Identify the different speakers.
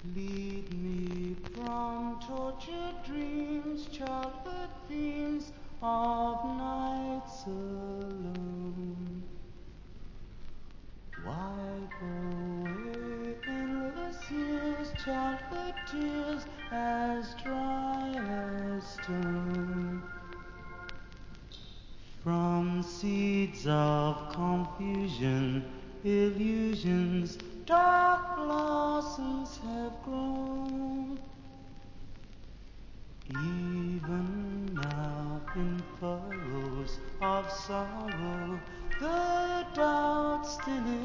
Speaker 1: Lead me from tortured dreams, childhood themes of nights alone. Wipe away endless years, childhood tears as dry as stone. From seeds of confusion, illusions, dark blossoms have grown. Even now in furrows of sorrow, the doubt still